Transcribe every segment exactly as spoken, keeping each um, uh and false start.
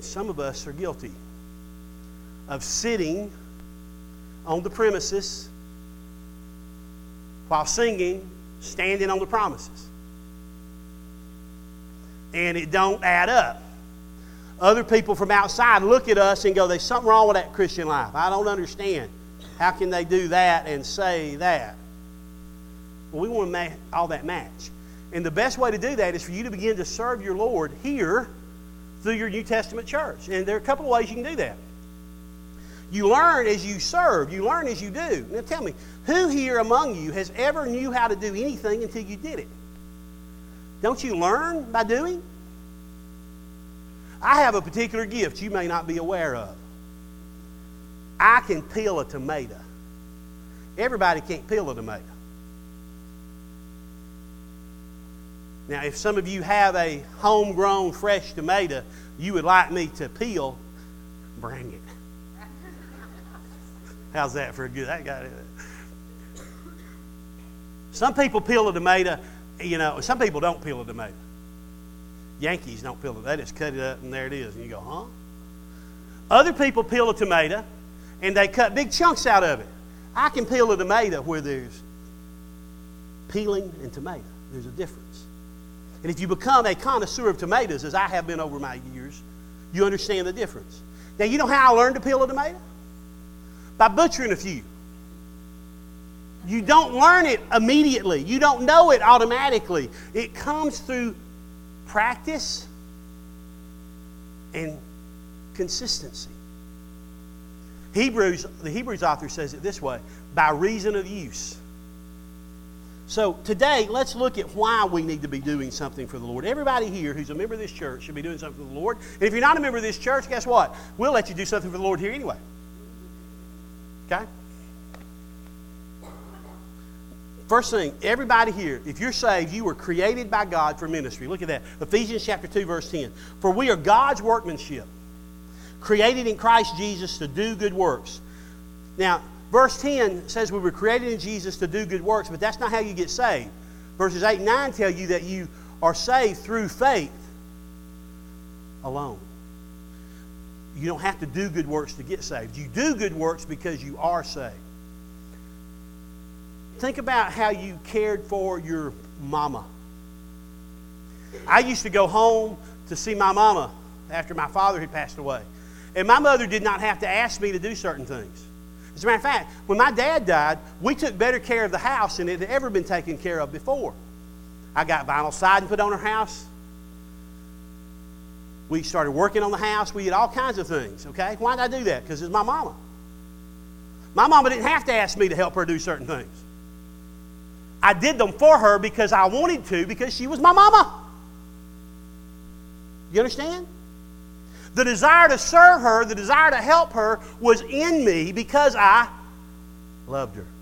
some of us are guilty of sitting on the premises while singing, standing on the promises. And it don't add up. Other people from outside look at us and go, there's something wrong with that Christian life. I don't understand. How can they do that and say that? Well, we want to make all that match. And the best way to do that is for you to begin to serve your Lord here through your New Testament church. And there are a couple of ways you can do that. You learn as you serve. You learn as you do. Now tell me, who here among you has ever knew how to do anything until you did it? Don't you learn by doing? I have a particular gift you may not be aware of. I can peel a tomato. Everybody can't peel a tomato. Now, if some of you have a homegrown fresh tomato you would like me to peel, bring it. How's that for a good? That got it. Some people peel a tomato, you know, some people don't peel a tomato. Yankees don't peel it. They just cut it up and there it is. And you go, huh? Other people peel a tomato and they cut big chunks out of it. I can peel a tomato where there's peeling and tomato. There's a difference. And if you become a connoisseur of tomatoes, as I have been over my years, you understand the difference. Now, you know how I learned to peel a tomato? By butchering a few. You don't learn it immediately. You don't know it automatically. It comes through practice and consistency. Hebrews, the Hebrews author says it this way, by reason of use. So today, let's look at why we need to be doing something for the Lord. Everybody here who's a member of this church should be doing something for the Lord. And if you're not a member of this church, guess what? We'll let you do something for the Lord here anyway. Okay? First thing, everybody here, if you're saved, you were created by God for ministry. Look at that. Ephesians chapter two, verse ten. For we are God's workmanship, created in Christ Jesus to do good works. Now, verse ten says we were created in Jesus to do good works, but that's not how you get saved. Verses eight and nine tell you that you are saved through faith alone. You don't have to do good works to get saved. You do good works because you are saved. Think about how you cared for your mama. I used to go home to see my mama after my father had passed away. And my mother did not have to ask me to do certain things. As a matter of fact, when my dad died, we took better care of the house than it had ever been taken care of before. I got vinyl siding put on our house. We started working on the house. We did all kinds of things, okay? Why did I do that? Because it's my mama. My mama didn't have to ask me to help her do certain things. I did them for her because I wanted to, because she was my mama. You understand? The desire to serve her, the desire to help her was in me because I loved her.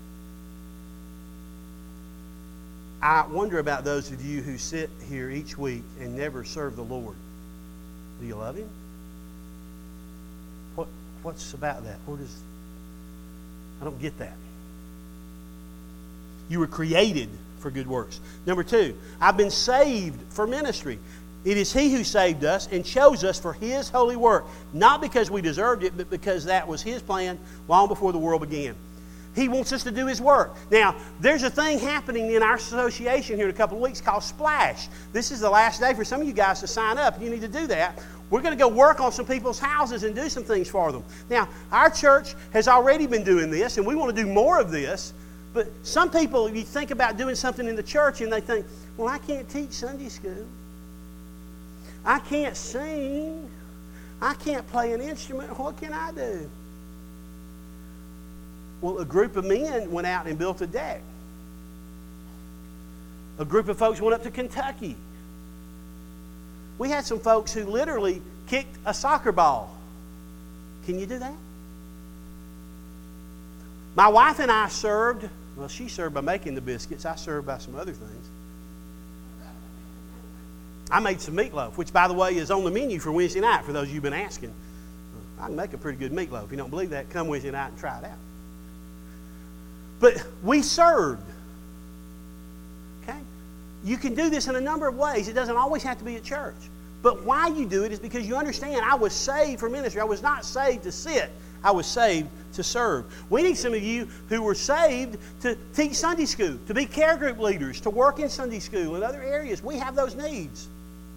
I wonder about those of you who sit here each week and never serve the Lord. Do you love Him? What, what's about that? Where does, I don't get that. You were created for good works. Number two, I've been saved for ministry. It is He who saved us and chose us for His holy work. Not because we deserved it, but because that was His plan long before the world began. He wants us to do His work. Now, there's a thing happening in our association here in a couple of weeks called Splash. This is the last day for some of you guys to sign up. You need to do that. We're going to go work on some people's houses and do some things for them. Now, our church has already been doing this, and we want to do more of this. But some people, you think about doing something in the church, and they think, well, I can't teach Sunday school. I can't sing. I can't play an instrument. What can I do? Well, a group of men went out and built a deck. A group of folks went up to Kentucky. We had some folks who literally kicked a soccer ball. Can you do that? My wife and I served, well, she served by making the biscuits. I served by some other things. I made some meatloaf, which, by the way, is on the menu for Wednesday night, for those of you who've been asking. I can make a pretty good meatloaf. If you don't believe that, come Wednesday night and try it out. But we served. Okay? You can do this in a number of ways. It doesn't always have to be at church. But why you do it is because you understand I was saved for ministry. I was not saved to sit. I was saved to serve. We need some of you who were saved to teach Sunday school, to be care group leaders, to work in Sunday school and other areas. We have those needs.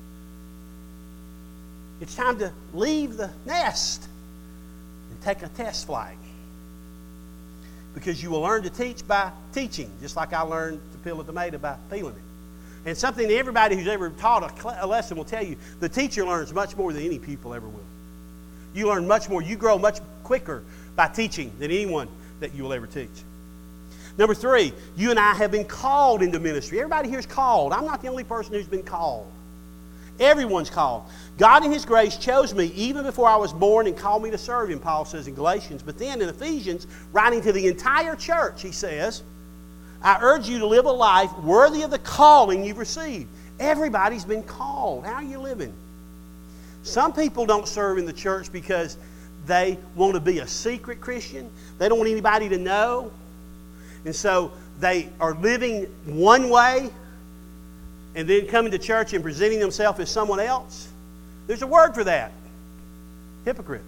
It's time to leave the nest and take a test flight. Because you will learn to teach by teaching, just like I learned to peel a tomato by peeling it. And something that everybody who's ever taught a, cl- a lesson will tell you, the teacher learns much more than any pupil ever will. You learn much more. You grow much quicker by teaching than anyone that you will ever teach. Number three, you and I have been called into ministry. Everybody here is called. I'm not the only person who's been called. Everyone's called. God in His grace chose me even before I was born and called me to serve Him, Paul says in Galatians. But then in Ephesians, writing to the entire church, he says, I urge you to live a life worthy of the calling you've received. Everybody's been called. How are you living? Some people don't serve in the church because they want to be a secret Christian. They don't want anybody to know. And so they are living one way and then coming to church and presenting themselves as someone else. There's a word for that. Hypocrite.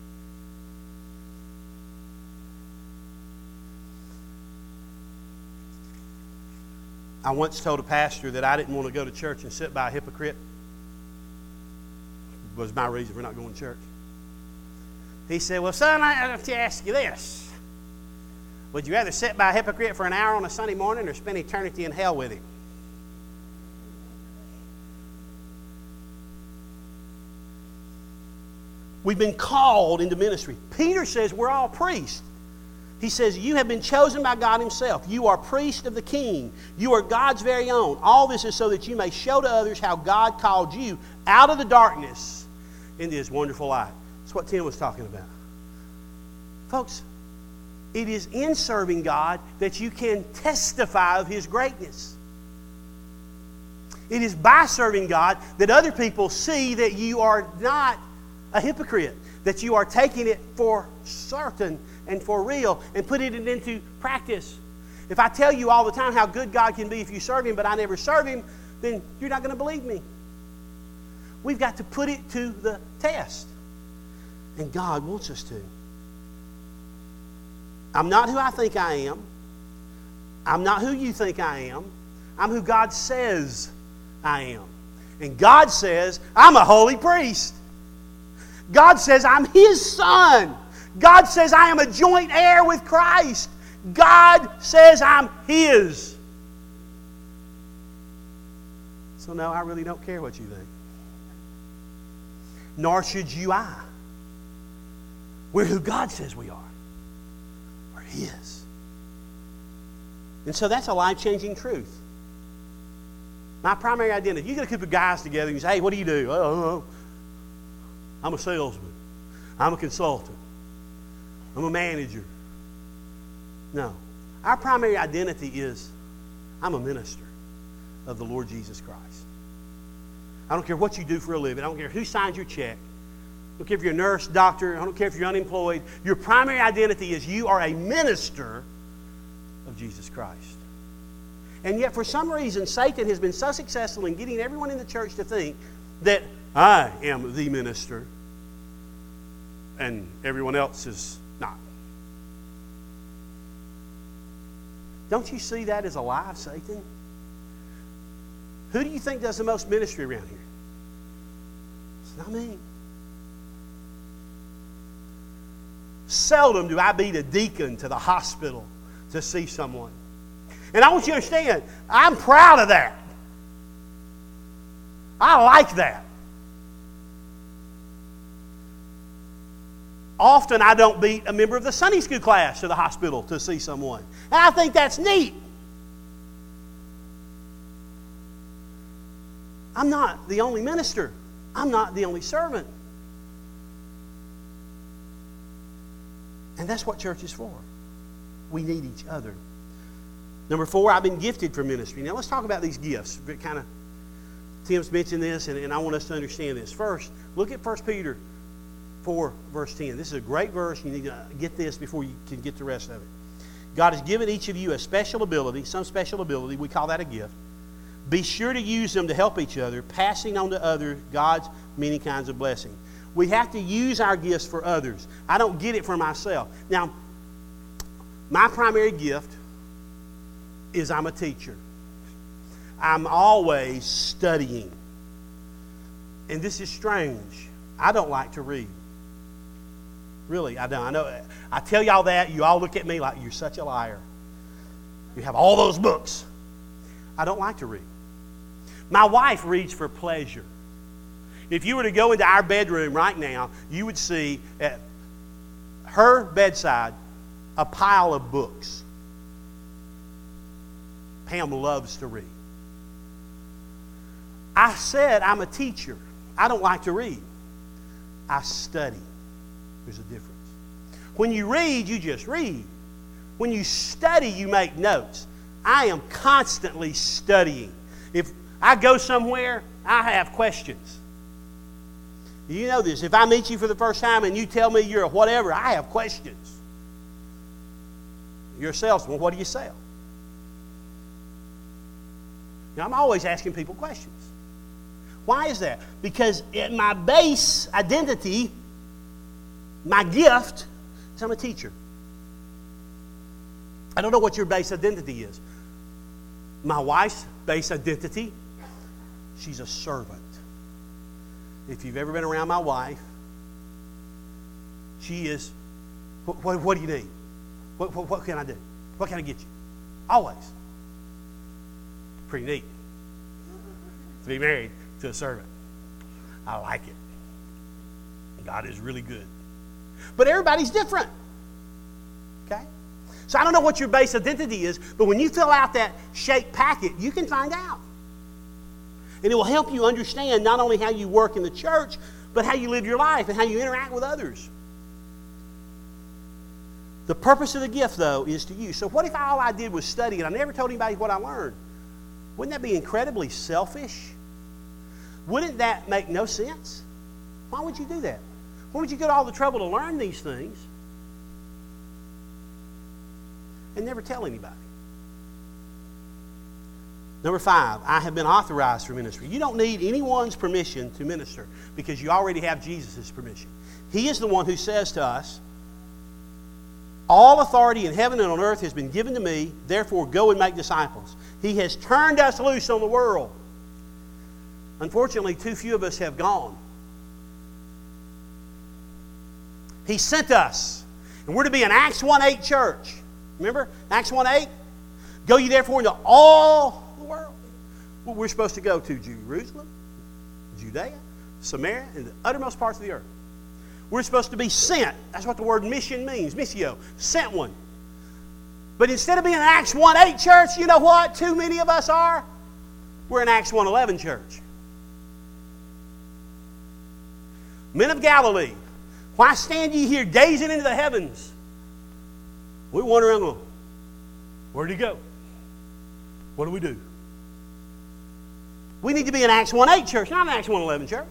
I once told a pastor that I didn't want to go to church and sit by a hypocrite. Was my reason for not going to church. He said, well, son, I have to ask you this. Would you rather sit by a hypocrite for an hour on a Sunday morning or spend eternity in hell with him? We've been called into ministry. Peter says we're all priests. He says, you have been chosen by God Himself. You are priests of the King. You are God's very own. All this is so that you may show to others how God called you out of the darkness into His wonderful light. That's what Tim was talking about. Folks, it is in serving God that you can testify of His greatness. It is by serving God that other people see that you are not a hypocrite, that you are taking it for certain and for real and putting it into practice. If I tell you all the time how good God can be if you serve Him, but I never serve Him, then you're not going to believe me. We've got to put it to the test. And God wants us to. I'm not who I think I am. I'm not who you think I am. I'm who God says I am. And God says I'm a holy priest. God says I'm His son. God says I am a joint heir with Christ. God says I'm His. So no, I really don't care what you think. Nor should you I. We're who God says we are. We're His. And so that's a life-changing truth. My primary identity. You get a group of guys together and you say, hey, what do you do? Oh, I'm a salesman. I'm a consultant. I'm a manager. No. Our primary identity is I'm a minister of the Lord Jesus Christ. I don't care what you do for a living. I don't care who signs your check. I don't care if you're a nurse, doctor. I don't care if you're unemployed. Your primary identity is you are a minister of Jesus Christ. And yet for some reason, Satan has been so successful in getting everyone in the church to think that I am the minister and everyone else is not. Don't you see that as a lie of Satan? Who do you think does the most ministry around here? It's not me. Seldom do I beat a deacon to the hospital to see someone. And I want you to understand, I'm proud of that. I like that. Often I don't beat a member of the Sunday school class to the hospital to see someone. And I think that's neat. I'm not the only minister. I'm not the only servant. And that's what church is for. We need each other. Number four, I've been gifted for ministry. Now let's talk about these gifts. Kind of, Tim's mentioned this, and, and I want us to understand this. First, look at First Peter four, verse ten. This is a great verse. You need to get this before you can get the rest of it. God has given each of you a special ability, some special ability. We call that a gift. Be sure to use them to help each other, passing on to others God's many kinds of blessings. We have to use our gifts for others. I don't get it for myself. Now, my primary gift is I'm a teacher. I'm always studying. And this is strange. I don't like to read. Really, I don't. I know. I tell y'all that, you all look at me like you're such a liar. You have all those books. I don't like to read. My wife reads for pleasure. If you were to go into our bedroom right now, you would see at her bedside a pile of books. Pam loves to read. I said I'm a teacher. I don't like to read. I study. There's a difference. When you read, you just read. When you study, you make notes. I am constantly studying. If I go somewhere, I have questions. You know this. If I meet you for the first time and you tell me you're a whatever, I have questions. You're a salesman. What do you sell? Now, I'm always asking people questions. Why is that? Because at my base identity, my gift is I'm a teacher. I don't know what your base identity is. My wife's base identity, she's a servant. If you've ever been around my wife, she is, what, what, what do you need? What, what, what can I do? What can I get you? Always. Pretty neat to be married to a servant. I like it. God is really good. But everybody's different. Okay? So I don't know what your base identity is, but when you fill out that shaped packet, you can find out. And it will help you understand not only how you work in the church, but how you live your life and how you interact with others. The purpose of the gift, though, is to use. So what if all I did was study and I never told anybody what I learned? Wouldn't that be incredibly selfish? Wouldn't that make no sense? Why would you do that? Why would you go to all the trouble to learn these things and never tell anybody? Number five, I have been authorized for ministry. You don't need anyone's permission to minister because you already have Jesus' permission. He is the one who says to us, all authority in heaven and on earth has been given to me, therefore go and make disciples. He has turned us loose on the world. Unfortunately, too few of us have gone. He sent us. And we're to be an Acts one eight church. Remember? Acts one eight? Go ye therefore into all the world. Well, we're supposed to go to Jerusalem, Judea, Samaria, and the uttermost parts of the earth. We're supposed to be sent. That's what the word mission means. Missio. Sent one. But instead of being an Acts one eight church, you know what too many of us are? We're an Acts one eleven church. Men of Galilee, why stand ye here gazing into the heavens? We wander around going, where'd he go? What do we do? We need to be an Acts one eight church, not an Acts one eleven church.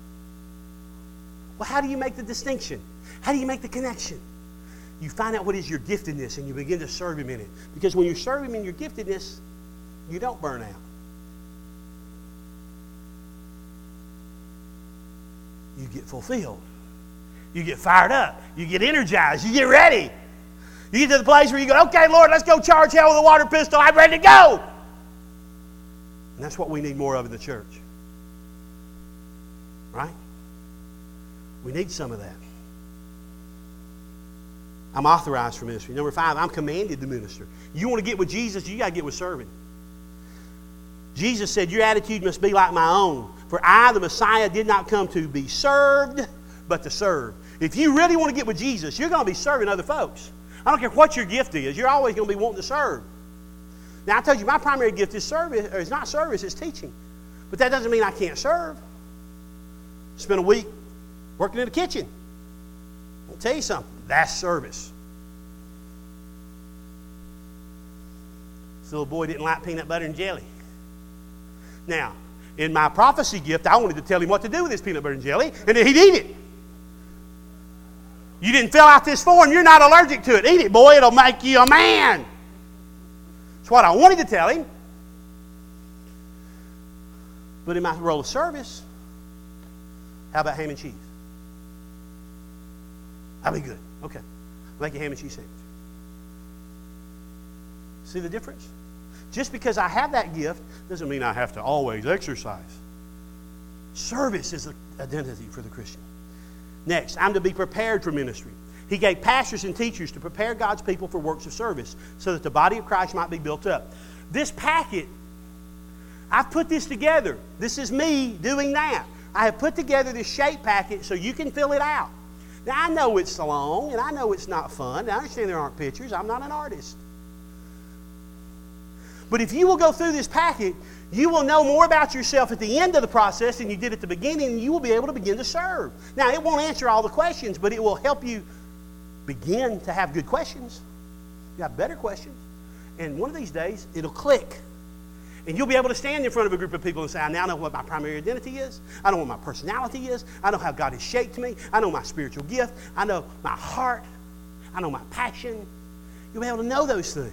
Well, how do you make the distinction? How do you make the connection? You find out what is your giftedness and you begin to serve Him in it. Because when you serve Him in your giftedness, you don't burn out. You get fulfilled. You get fired up. You get energized. You get ready. You get to the place where you go, okay, Lord, let's go charge hell with a water pistol. I'm ready to go. And that's what we need more of in the church. Right? We need some of that. I'm authorized for ministry. Number five, I'm commanded to minister. You want to get with Jesus, you got to get with serving. Jesus said, your attitude must be like my own. For I, the Messiah, did not come to be served, but to serve. If you really want to get with Jesus, you're going to be serving other folks. I don't care what your gift is. You're always going to be wanting to serve. Now, I told you, my primary gift is service, or it's not service, it's teaching. But that doesn't mean I can't serve. Spend a week working in the kitchen. I'll tell you something. That's service. This little boy didn't like peanut butter and jelly. Now, in my prophecy gift, I wanted to tell him what to do with his peanut butter and jelly, and then he'd eat it. You didn't fill out this form. You're not allergic to it. Eat it, boy. It'll make you a man. That's what I wanted to tell him. But in my role of service, how about ham and cheese? That'll be good. Okay. Make a ham and cheese sandwich. See the difference? Just because I have that gift doesn't mean I have to always exercise. Service is the identity for the Christian. Next, I'm to be prepared for ministry. He gave pastors and teachers to prepare God's people for works of service so that the body of Christ might be built up. This packet, I've put this together. This is me doing that. I have put together this shape packet so you can fill it out. Now, I know it's long, and I know it's not fun. And I understand there aren't pictures. I'm not an artist. But if you will go through this packet, you will know more about yourself at the end of the process than you did at the beginning, and you will be able to begin to serve. Now, it won't answer all the questions, but it will help you begin to have good questions. You have better questions. And one of these days, it'll click. And you'll be able to stand in front of a group of people and say, I now know what my primary identity is. I know what my personality is. I know how God has shaped me. I know my spiritual gift. I know my heart. I know my passion. You'll be able to know those things.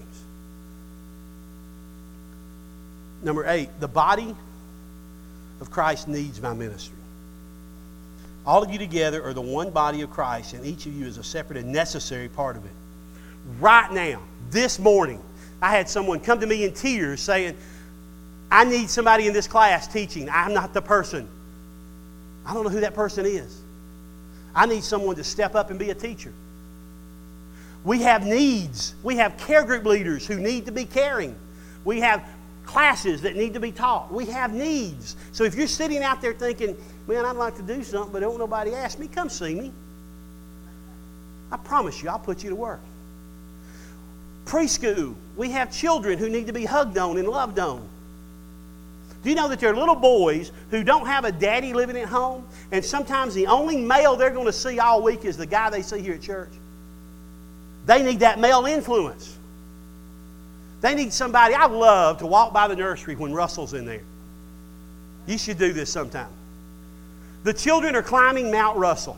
Number eight, the body of Christ needs my ministry. All of you together are the one body of Christ, and each of you is a separate and necessary part of it. Right now, this morning, I had someone come to me in tears saying, I need somebody in this class teaching. I'm not the person. I don't know who that person is. I need someone to step up and be a teacher. We have needs. We have care group leaders who need to be caring. We have classes that need to be taught. We have needs. So if you're sitting out there thinking, man, I'd like to do something, but don't nobody ask me, come see me. I promise you, I'll put you to work. Preschool. We have children who need to be hugged on and loved on. Do you know that there are little boys who don't have a daddy living at home, and sometimes the only male they're going to see all week is the guy they see here at church? They need that male influence. They need somebody. I love to walk by the nursery when Russell's in there. You should do this sometime. The children are climbing Mount Russell.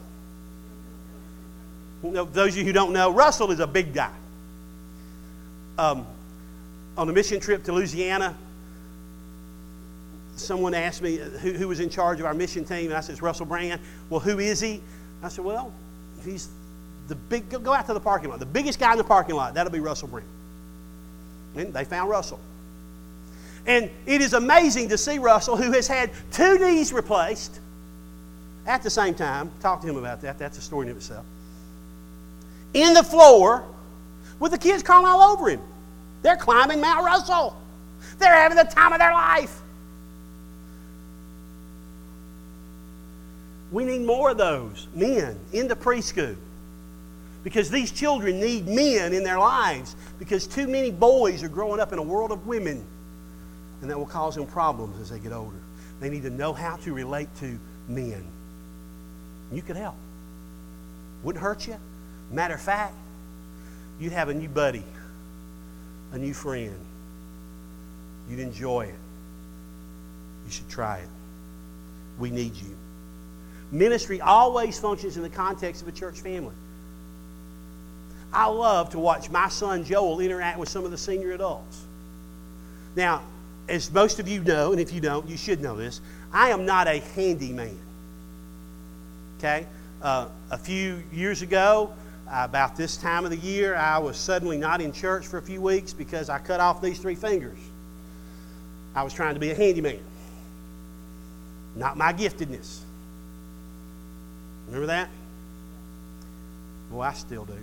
Those of you who don't know, Russell is a big guy. Um, on a mission trip to Louisiana, someone asked me who, who was in charge of our mission team, and I said, it's Russell Brand. Well, who is he? I said, well, he's the big, go out to the parking lot. The biggest guy in the parking lot, that'll be Russell Brand. And they found Russell. And it is amazing to see Russell, who has had two knees replaced at the same time. Talk to him about that. That's a story in of itself. In the floor with the kids crawling all over him. They're climbing Mount Russell. They're having the time of their life. We need more of those men in the preschool, because these children need men in their lives, because too many boys are growing up in a world of women, and that will cause them problems as they get older. They need to know how to relate to men. You could help. Wouldn't hurt you. Matter of fact, you'd have a new buddy, a new friend. You'd enjoy it. You should try it. We need you. Ministry always functions in the context of a church family. I love to watch my son Joel interact with some of the senior adults. Now, as most of you know, and if you don't, you should know this, I am not a handyman. Okay? Uh, a few years ago, uh, about this time of the year, I was suddenly not in church for a few weeks because I cut off these three fingers. I was trying to be a handyman. Not my giftedness. Remember that? Boy, I still do.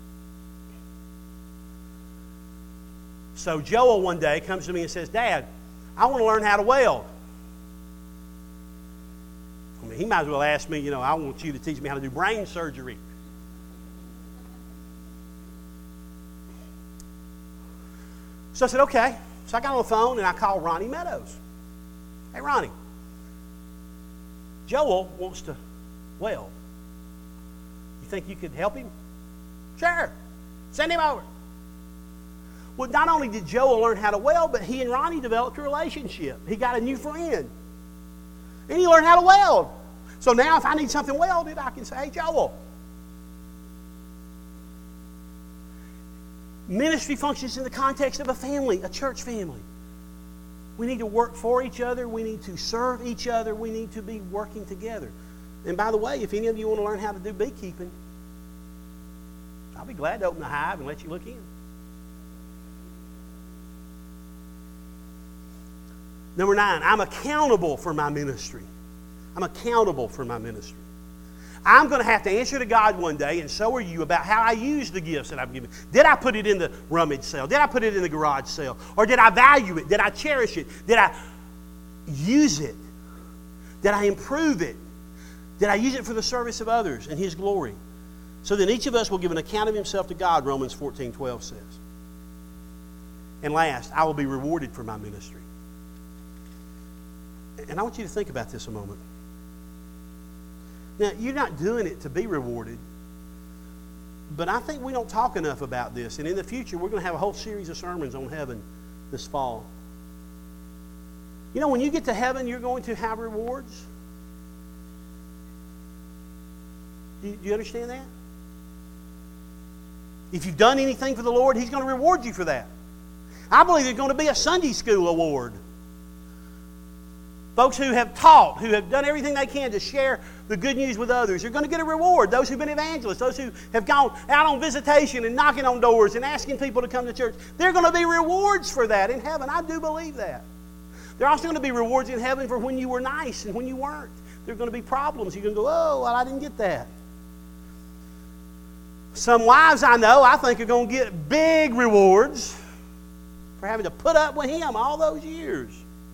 So Joel one day comes to me and says, Dad, I want to learn how to weld. I mean, he might as well ask me, you know, I want you to teach me how to do brain surgery. So I said, okay. So I got on the phone and I called Ronnie Meadows. Hey, Ronnie, Joel wants to weld. You think you could help him? Sure. Send him over. Well, not only did Joel learn how to weld, but he and Ronnie developed a relationship. He got a new friend. And he learned how to weld. So now if I need something welded, I can say, hey, Joel. Ministry functions in the context of a family, a church family. We need to work for each other. We need to serve each other. We need to be working together. And by the way, if any of you want to learn how to do beekeeping, I'll be glad to open the hive and let you look in. Number nine, I'm accountable for my ministry. I'm accountable for my ministry. I'm going to have to answer to God one day, and so are you, about how I use the gifts that I've given. Did I put it in the rummage sale? Did I put it in the garage sale? Or did I value it? Did I cherish it? Did I use it? Did I improve it? Did I use it for the service of others and His glory? So then each of us will give an account of himself to God, Romans fourteen twelve says. And last, I will be rewarded for my ministry. And I want you to think about this a moment. Now, you're not doing it to be rewarded, but I think we don't talk enough about this. And in the future, we're going to have a whole series of sermons on heaven this fall. You know, when you get to heaven, you're going to have rewards. Do you, do you understand that? If you've done anything for the Lord, He's going to reward you for that. I believe there's going to be a Sunday school award. Folks who have taught, who have done everything they can to share the good news with others, are going to get a reward. Those who've been evangelists, those who have gone out on visitation and knocking on doors and asking people to come to church, there are going to be rewards for that in heaven. I do believe that. There are also going to be rewards in heaven for when you were nice and when you weren't. There are going to be problems. You're going to go, oh, well, I didn't get that. Some wives I know, I think, are going to get big rewards for having to put up with him all those years.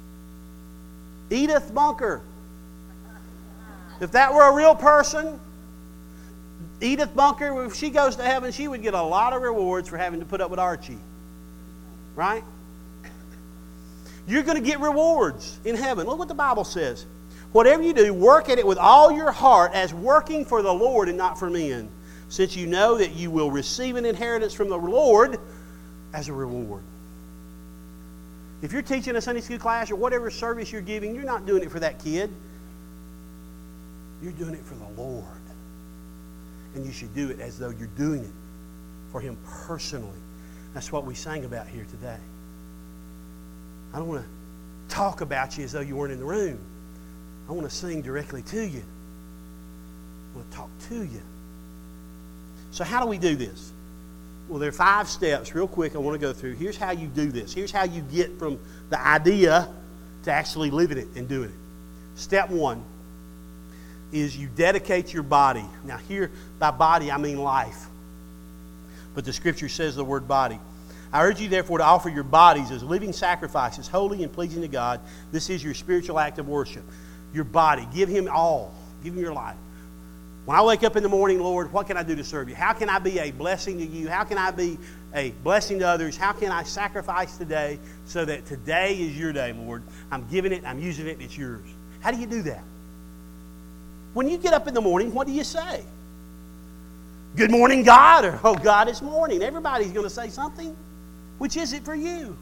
Edith Bunker. If that were a real person, Edith Bunker, if she goes to heaven, she would get a lot of rewards for having to put up with Archie. Right? You're going to get rewards in heaven. Look what the Bible says. Whatever you do, work at it with all your heart as working for the Lord and not for men, since you know that you will receive an inheritance from the Lord as a reward. If you're teaching a Sunday school class or whatever service you're giving, you're not doing it for that kid. You're doing it for the Lord. And you should do it as though you're doing it for Him personally. That's what we sang about here today. I don't want to talk about you as though you weren't in the room. I want to sing directly to you. I want to talk to you. So how do we do this? Well, there are five steps, real quick, I want to go through. Here's how you do this. Here's how you get from the idea to actually living it and doing it. Step one is you dedicate your body. Now here, by body, I mean life. But the Scripture says the word body. I urge you, therefore, to offer your bodies as living sacrifices, holy and pleasing to God. This is your spiritual act of worship. Your body. Give Him all. Give Him your life. When I wake up in the morning, Lord, what can I do to serve You? How can I be a blessing to You? How can I be a blessing to others? How can I sacrifice today so that today is Your day, Lord? I'm giving it, I'm using it, it's Yours. How do you do that? When you get up in the morning, what do you say? Good morning, God, or oh, God, it's morning. Everybody's going to say something. Which is it for you?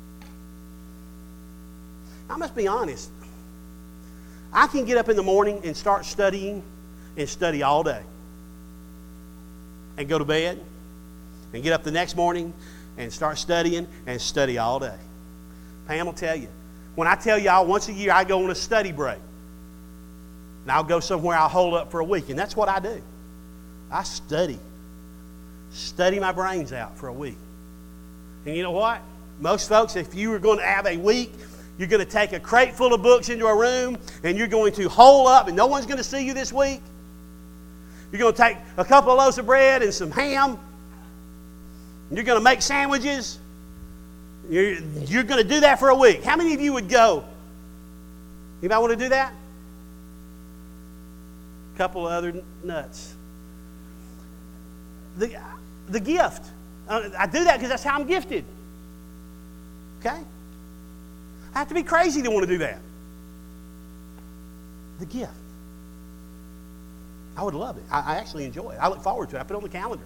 I must be honest. I can get up in the morning and start studying and study all day. And go to bed and get up the next morning and start studying and study all day. Pam will tell you. When I tell y'all once a year I go on a study break. And I'll go somewhere, I'll hold up for a week. And that's what I do. I study. Study my brains out for a week. And you know what? Most folks, if you were going to have a week, you're going to take a crate full of books into a room and you're going to hole up and no one's going to see you this week. You're going to take a couple of loaves of bread and some ham. And you're going to make sandwiches. You're, you're going to do that for a week. How many of you would go? Anybody want to do that? A couple of other nuts. The, the gift. Uh, I do that because that's how I'm gifted. Okay? I have to be crazy to want to do that. The gift. I would love it. I, I actually enjoy it. I look forward to it. I put it on the calendar.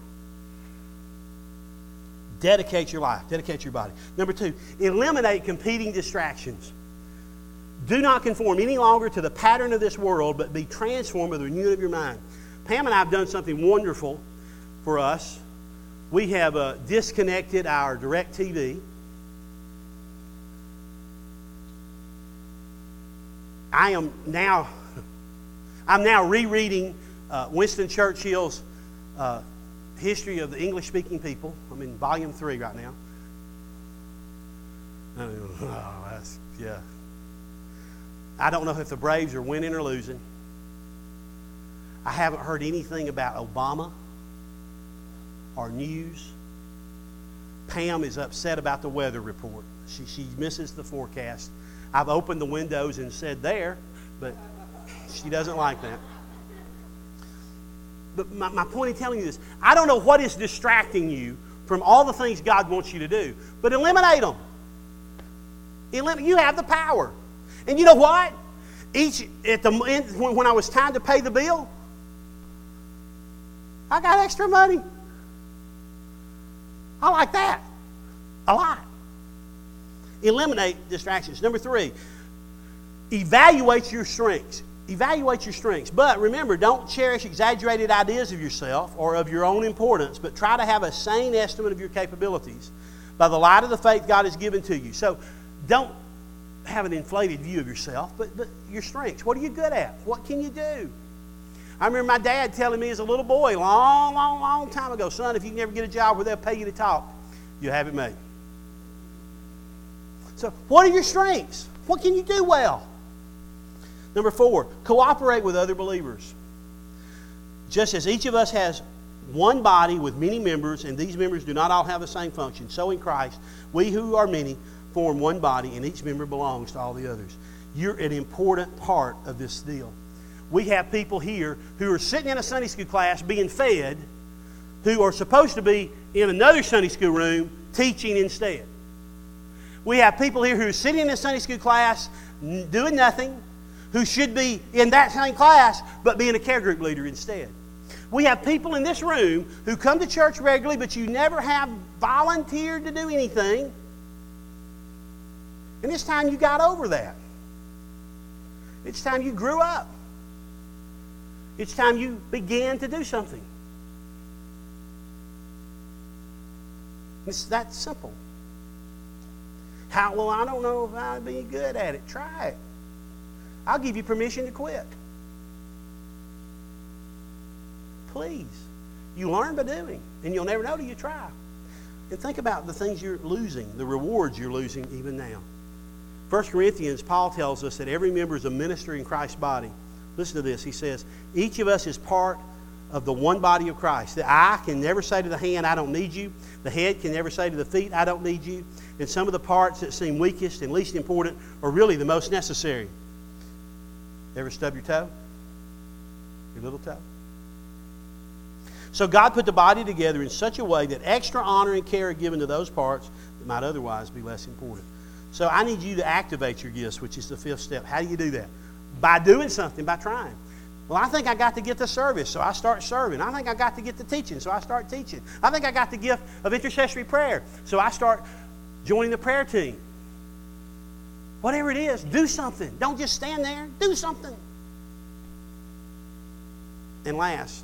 Dedicate your life. Dedicate your body. Number two, eliminate competing distractions. Do not conform any longer to the pattern of this world, but be transformed by the renewing of your mind. Pam and I have done something wonderful for us. We have uh, disconnected our DirecTV. I am now, I'm now rereading uh, Winston Churchill's uh, History of the English-Speaking People. I'm in volume three right now. Oh, that's, yeah. I don't know if the Braves are winning or losing. I haven't heard anything about Obama or news. Pam is upset about the weather report. She, she misses the forecast. I've opened the windows and said there, but she doesn't like that. But my, my point in telling you this, I don't know what is distracting you from all the things God wants you to do, but eliminate them. Elim- you have the power. And you know what? Each at the when, when I was time to pay the bill, I got extra money. I like that a lot. Eliminate distractions. Number three, evaluate your strengths. Evaluate your strengths. But remember, don't cherish exaggerated ideas of yourself or of your own importance, but try to have a sane estimate of your capabilities by the light of the faith God has given to you. So don't have an inflated view of yourself, but, but your strengths. What are you good at? What can you do? I remember my dad telling me as a little boy, long, long, long time ago, son, if you can never get a job where they'll pay you to talk, you'll have it made. So what are your strengths? What can you do well? Number four, cooperate with other believers. Just as each of us has one body with many members, and these members do not all have the same function, so in Christ, we who are many form one body, and each member belongs to all the others. You're an important part of this deal. We have people here who are sitting in a Sunday school class being fed, who are supposed to be in another Sunday school room teaching instead. We have people here who are sitting in a Sunday school class doing nothing, who should be in that same class but being a care group leader instead. We have people in this room who come to church regularly, but you never have volunteered to do anything. And it's time you got over that. It's time you grew up. It's time you began to do something. It's that simple. How, well, I don't know if I'd be good at it. Try it. I'll give you permission to quit. Please. You learn by doing, and you'll never know till you try. And think about the things you're losing, the rewards you're losing even now. First Corinthians, Paul tells us that every member is a minister in Christ's body. Listen to this. He says, each of us is part of the one body of Christ. The eye can never say to the hand, I don't need you. The head can never say to the feet, I don't need you. And some of the parts that seem weakest and least important are really the most necessary. Ever stub your toe? Your little toe? So God put the body together in such a way that extra honor and care are given to those parts that might otherwise be less important. So I need you to activate your gifts, which is the fifth step. How do you do that? By doing something, by trying. Well, I think I got to get the service, so I start serving. I think I got to get the teaching, so I start teaching. I think I got the gift of intercessory prayer, so I start joining the prayer team. Whatever it is, do something. Don't just stand there. Do something. And last,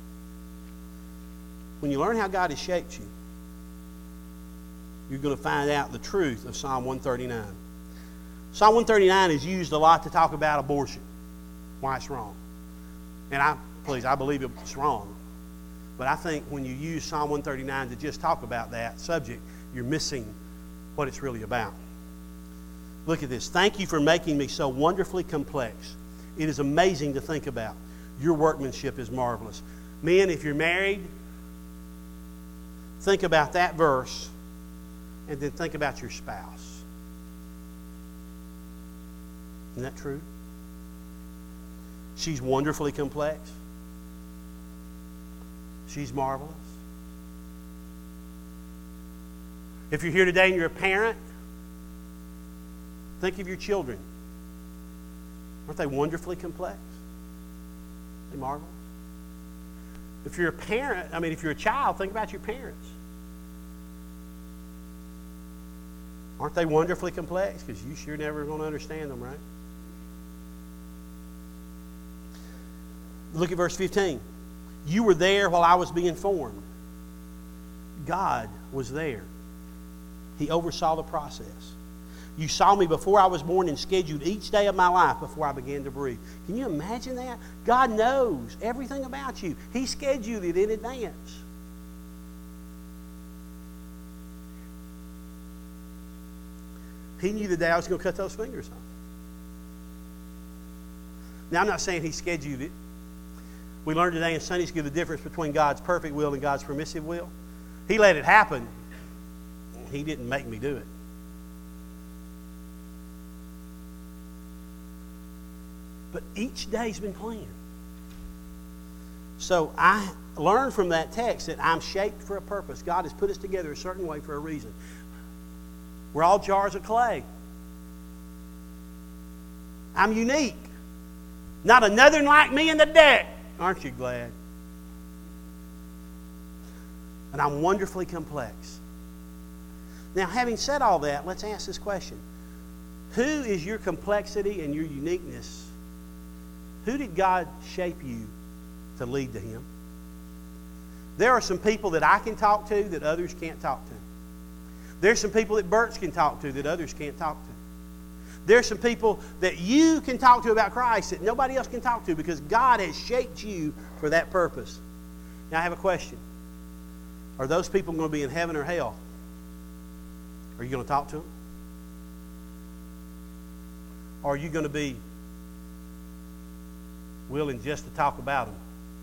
when you learn how God has shaped you, you're going to find out the truth of Psalm one thirty-nine. Psalm one thirty-nine is used a lot to talk about abortion, why it's wrong. And I, please, I believe it's wrong. But I think when you use Psalm one thirty-nine to just talk about that subject, you're missing what it's really about. Look at this. Thank you for making me so wonderfully complex. It is amazing to think about. Your workmanship is marvelous. Men, if you're married, think about that verse and then think about your spouse. Isn't that true? She's wonderfully complex. She's marvelous. If you're here today and you're a parent, think of your children. Aren't they wonderfully complex? Are they marvelous? If you're a parent, I mean, if you're a child, think about your parents. Aren't they wonderfully complex? Because you sure never going to understand them, right? Look at verse fifteen. You were there while I was being formed. God was there. He oversaw the process. You saw me before I was born and scheduled each day of my life before I began to breathe. Can you imagine that? God knows everything about you. He scheduled it in advance. He knew the day I was going to cut those fingers off. Now, I'm not saying He scheduled it. We learned today in Sunday school the difference between God's perfect will and God's permissive will. He let it happen. He didn't make me do it. But each day's been planned. So I learned from that text that I'm shaped for a purpose. God has put us together a certain way for a reason. We're all jars of clay. I'm unique. Not another like me in the deck. Aren't you glad? And I'm wonderfully complex. Now, having said all that, let's ask this question. Who is your complexity and your uniqueness? Who did God shape you to lead to Him? There are some people that I can talk to that others can't talk to. There's some people that Bert's can talk to that others can't talk to. There's some people that you can talk to about Christ that nobody else can talk to because God has shaped you for that purpose. Now I have a question. Are those people going to be in heaven or hell? Are you going to talk to them? Or are you going to be willing just to talk about them?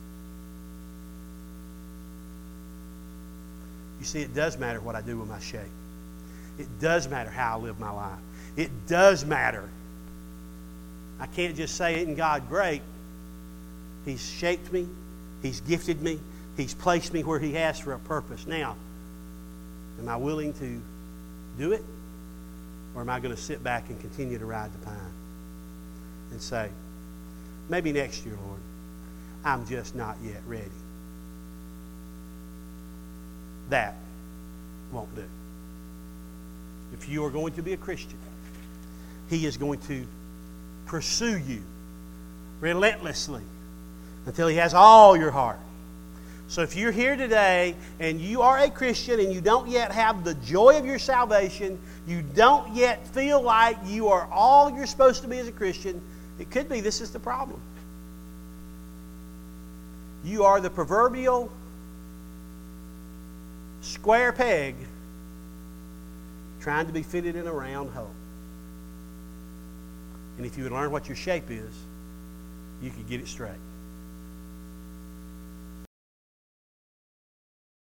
You see, it does matter what I do with my shape. It does matter how I live my life. It does matter. I can't just say, isn't God great? He's shaped me. He's gifted me. He's placed me where He has for a purpose. Now, am I willing to do it? Or am I going to sit back and continue to ride the pine and say, maybe next year, Lord, I'm just not yet ready. That won't do. If you are going to be a Christian, He is going to pursue you relentlessly until He has all your heart. So if you're here today and you are a Christian and you don't yet have the joy of your salvation, you don't yet feel like you are all you're supposed to be as a Christian, it could be this is the problem. You are the proverbial square peg trying to be fitted in a round hole. And if you would learn what your shape is, you could get it straight.